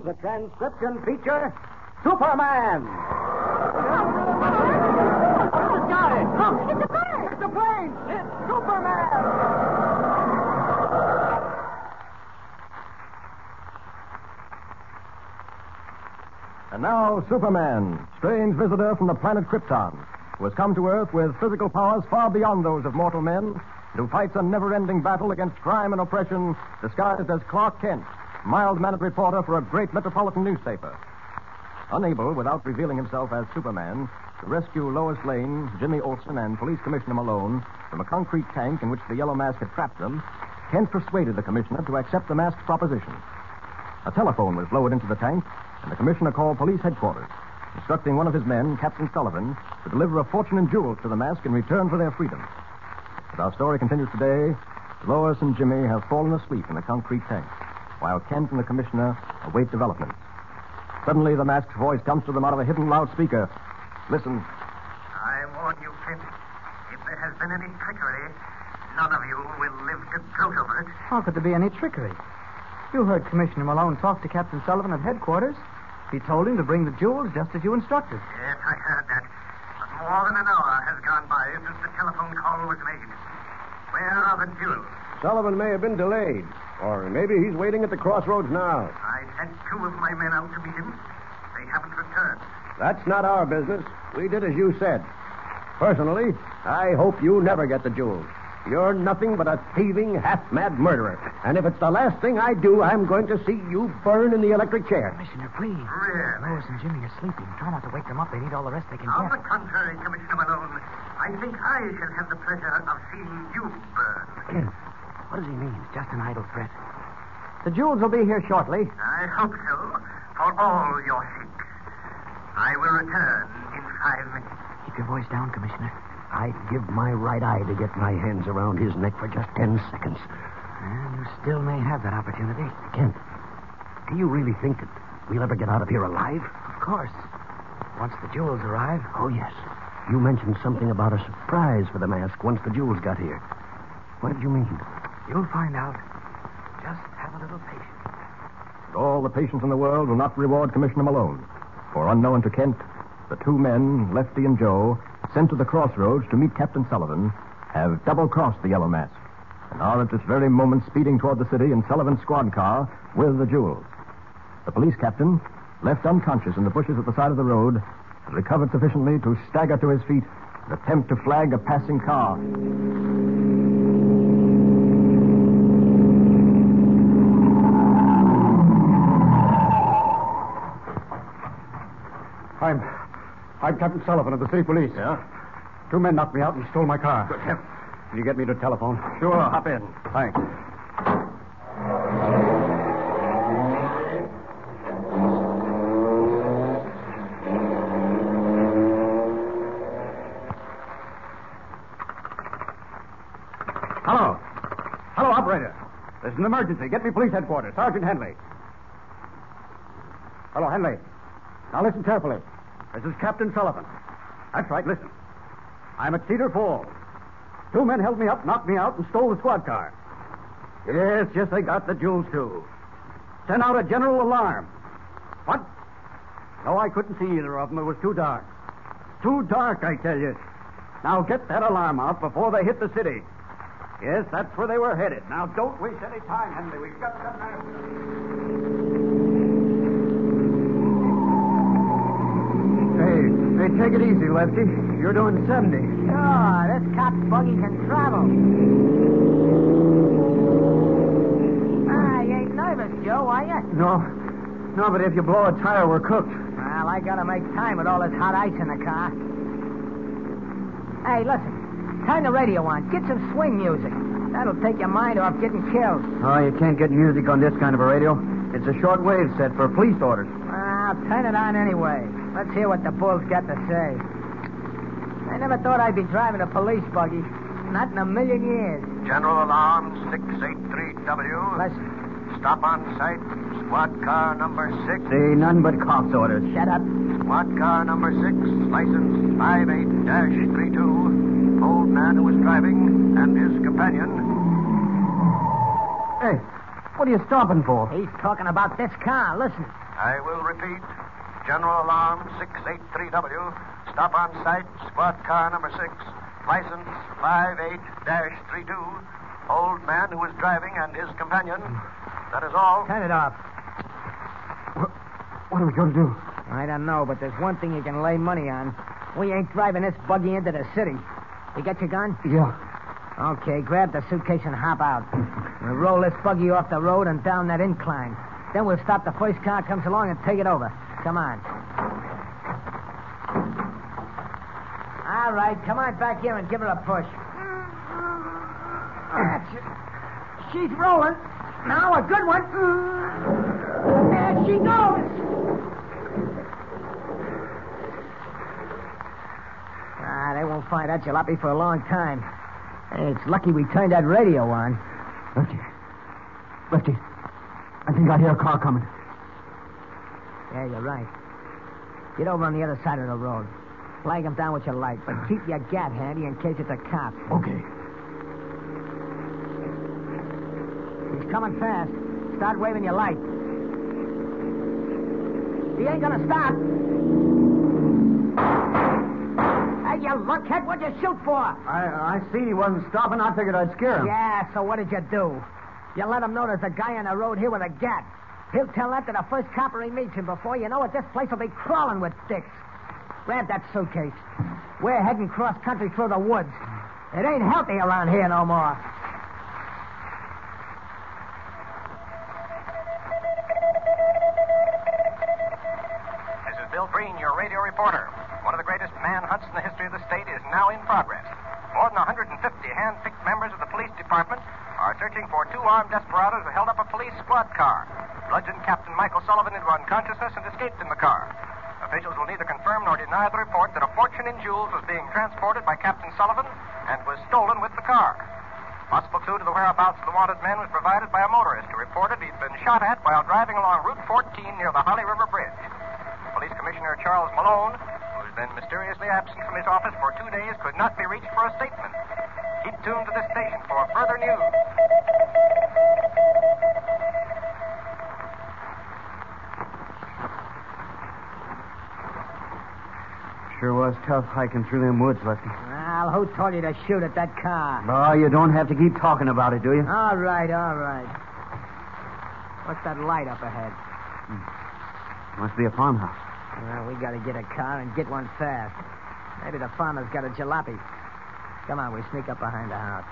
the transcription feature, Superman. Got it! Look, it's a bird! It's a plane! It's Superman! And now, Superman, strange visitor from the planet Krypton, who has come to Earth with physical powers far beyond those of mortal men, and who fights a never-ending battle against crime and oppression, disguised as Clark Kent, mild-mannered reporter for a great metropolitan newspaper. Unable, without revealing himself as Superman, to rescue Lois Lane, Jimmy Olsen, and Police Commissioner Malone from a concrete tank in which the Yellow Mask had trapped them, Kent persuaded the commissioner to accept the mask's proposition. A telephone was lowered into the tank, and the commissioner called police headquarters, instructing one of his men, Captain Sullivan, to deliver a fortune in jewels to the mask in return for their freedom. As our story continues today, Lois and Jimmy have fallen asleep in the concrete tank, while Kent and the commissioner await developments. Suddenly, the masked voice comes to them out of a hidden loudspeaker. Listen. I warn you, Kent. If there has been any trickery, none of you will live to gloat over it. How could there be any trickery? You heard Commissioner Malone talk to Captain Sullivan at headquarters. He told him to bring the jewels just as you instructed. Yes, I heard that. But more than an hour has gone by since the telephone call was made. Where are the jewels? Sullivan may have been delayed, or maybe he's waiting at the crossroads now. I sent 2 of my men out to meet him. They haven't returned. That's not our business. We did as you said. Personally, I hope you never get the jewels. You're nothing but a thieving, half-mad murderer. And if it's the last thing I do, I'm going to see you burn in the electric chair. Commissioner, please. Really? Lois and Jimmy are sleeping. Try not to wake them up. They need all the rest they can On get. the contrary, Commissioner Malone, I think I shall have the pleasure of seeing you burn. Kent, what does he mean? It's just an idle threat. The jewels will be here shortly. I hope so, for all your sakes. I will return in 5 minutes. Keep your voice down, Commissioner. I'd give my right eye to get my hands around his neck for just 10 seconds. And you still may have that opportunity. Kent, do you really think that we'll ever get out of here alive? Of course. Once the jewels arrive. Oh, yes. You mentioned something about a surprise for the mask once the jewels got here. What did you mean? You'll find out. Just have a little patience. But all the patience in the world will not reward Commissioner Malone. For unknown to Kent, the 2 men, Lefty and Joe, sent to the crossroads to meet Captain Sullivan, have double-crossed the Yellow Mask, and are at this very moment speeding toward the city in Sullivan's squad car with the jewels. The police captain, left unconscious in the bushes at the side of the road, has recovered sufficiently to stagger to his feet and attempt to flag a passing car. I'm Captain Sullivan of the city police. Yeah? 2 men knocked me out and stole my car. Good heavens. Can you get me to the telephone? Sure, hop in. Thanks. Hello. Hello, operator. There's an emergency. Get me police headquarters. Sergeant Henley. Hello, Henley. Now listen carefully. This is Captain Sullivan. That's right, listen. I'm at Cedar Falls. 2 men held me up, knocked me out, and stole the squad car. Yes, they got the jewels, too. Sent out a general alarm. What? No, I couldn't see either of them. It was too dark. Too dark, I tell you. Now get that alarm out before they hit the city. Yes, that's where they were headed. Now don't waste any time, Henry. We've got some answers. Hey, take it easy, Lefty. You're doing 70. Sure, this cop's buggy can travel. You ain't nervous, Joe, are you? No, but if you blow a tire, we're cooked. Well, I gotta make time with all this hot ice in the car. Hey, listen. Turn the radio on. Get some swing music. That'll take your mind off getting killed. Oh, you can't get music on this kind of a radio. It's a short wave set for police orders. Well, turn it on anyway. Let's hear what the bull's got to say. I never thought I'd be driving a police buggy. Not in a million years. General alarm 683W. Listen. Stop on sight. Squad car number 6. See, none but cops orders. Shut up. Squad car number 6, license 58-32. Old man who was driving and his companion. Hey, What are you stopping for? He's talking about this car. Listen. I will repeat. General Alarm 683W. Stop on site, squad car number 6. License 58-32. Old man who was driving and his companion. That is all. Turn it off. What are we going to do? I don't know, but there's one thing you can lay money on. We ain't driving this buggy into the city. You got your gun? Yeah. Okay, grab the suitcase and hop out. We'll roll this buggy off the road and down that incline. Then we'll stop the first car comes along and take it over. Come on. All right, come on back here and give her a push. That's it. She's rolling. Now a good one. There she goes. They won't find that jalopy for a long time. Hey, it's lucky we turned that radio on. Lefty, I think I hear a car coming. Yeah, you're right. Get over on the other side of the road. Flag him down with your light, but keep your gat handy in case it's a cop. Okay. He's coming fast. Start waving your light. He ain't gonna stop. Hey, you lunkhead, what'd you shoot for? I seen he wasn't stopping. I figured I'd scare him. Yeah, so what did you do? You let him know there's a guy on the road here with a gat. He'll tell that to the first copper he meets, and before you know it, this place will be crawling with dicks. Grab that suitcase. We're heading cross-country through the woods. It ain't healthy around here no more. This is Bill Green, your radio reporter. One of the greatest manhunts in the history of the state is now in progress. More than 150 hand-picked members of the police department are searching for two armed desperados who held up a police squad car, bludgeoned Captain Michael Sullivan into unconsciousness, and escaped in the car. Officials will neither confirm nor deny the report that a fortune in jewels was being transported by Captain Sullivan and was stolen with the car. Possible clue to the whereabouts of the wanted men was provided by a motorist who reported he'd been shot at while driving along Route 14 near the Holly River Bridge. Police Commissioner Charles Malone, who's been mysteriously absent from his office for 2 days, could not be reached for a statement. Keep tuned to this station for further news. Sure was tough hiking through them woods, Lefty. Well, who told you to shoot at that car? Oh, you don't have to keep talking about it, do you? All right, all right. What's that light up ahead? Must be a farmhouse. Well, we gotta get a car and get one fast. Maybe the farmer's got a jalopy. Come on, we sneak up behind the house.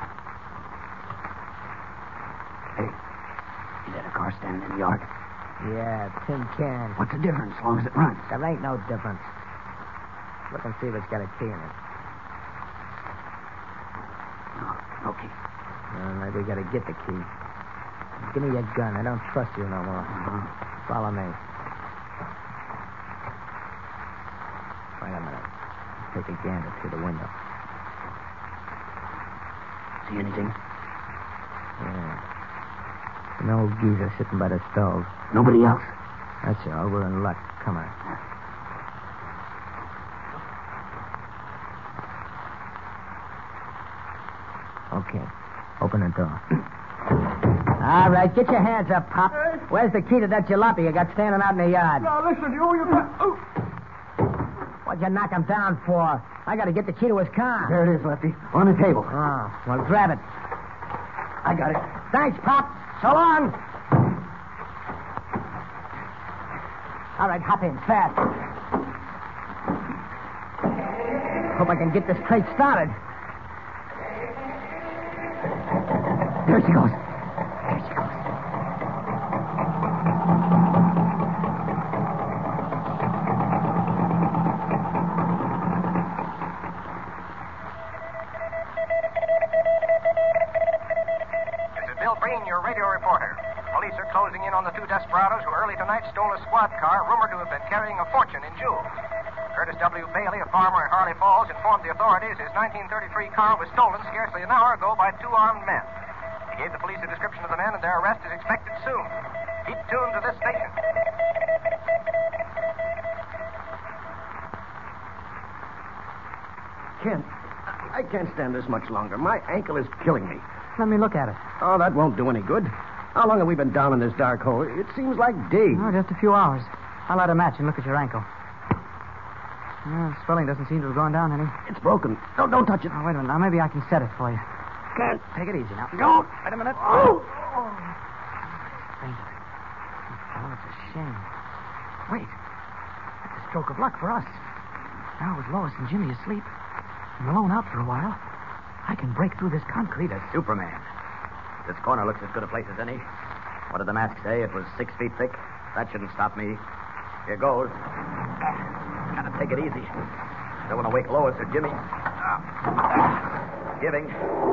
Hey, is that a car standing in the yard? Yeah, tin can. What's the difference as long as it runs? There ain't no difference. Look and see if it's got a key in it. No key. Maybe we gotta get the key. Give me your gun. I don't trust you no more. Follow me. Wait a minute. Take a gander through the window. See anything? Yeah. An old geezer sitting by the stove. Nobody else? That's all. We're in luck. Come on. Okay. Open the door. All right, get your hands up, Pop. Where's the key to that jalopy you got standing out in the yard? Now, listen, you got... Oh. What'd you knock him down for? I gotta get the key to his car. There it is, Lefty. On the table. Oh, well, grab it. I got it. Thanks, Pop. So long. All right, hop in, fast. Hope I can get this crate started. There she goes. There she goes. This is Bill Breen, your radio reporter. Police are closing in on the two desperados who early tonight stole a squad car rumored to have been carrying a fortune in jewels. Curtis W. Bailey, a farmer in Harley Falls, informed the authorities his 1933 car was stolen scarcely an hour ago by two armed men. He gave the police a description of the men, and their arrest is expected soon. Keep tuned to this station. Kent, I can't stand this much longer. My ankle is killing me. Let me look at it. Oh, that won't do any good. How long have we been down in this dark hole? It seems like days. Oh, just a few hours. I'll light a match and look at your ankle. The swelling doesn't seem to have gone down any. It's broken. Don't touch it. Oh, wait a minute. Now, maybe I can set it for you. Can't. Take it easy now. Don't. Wait a minute. Oh. Fainted. Oh, it's a shame. Wait. That's a stroke of luck for us. Now, with Lois and Jimmy asleep, and Malone out for a while, I can break through this concrete as Superman. This corner looks as good a place as any. What did the mask say? It was 6 feet thick? That shouldn't stop me. Here goes. Gotta take it easy. Don't want to wake Lois or Jimmy. Giving.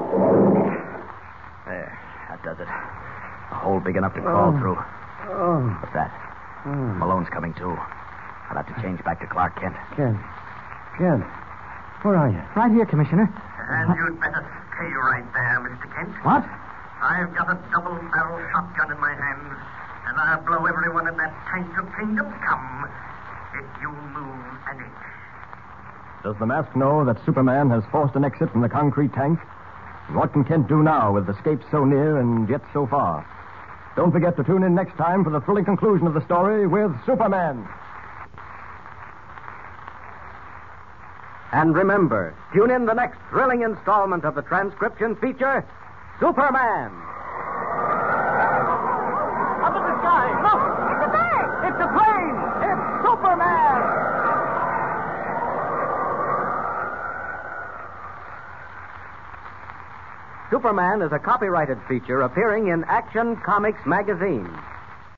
There. That does it. A hole big enough to crawl through. What's that? Malone's coming too. I'll have to change back to Clark Kent. Kent, where are you? right here, Commissioner. And you'd better stay right there, Mr. Kent. What? I've got a double-barrel shotgun in my hands, and I'll blow everyone in that tank to kingdom come if you move an inch. Does the mask know that Superman has forced an exit from the concrete tank? And what can Kent do now with escape so near and yet so far? Don't forget to tune in next time for the thrilling conclusion of the story with Superman. And remember, tune in the next thrilling installment of the transcription feature, Superman. Up in the sky. Look! It's a bird! It's a plane! It's Superman! Superman is a copyrighted feature appearing in Action Comics magazine.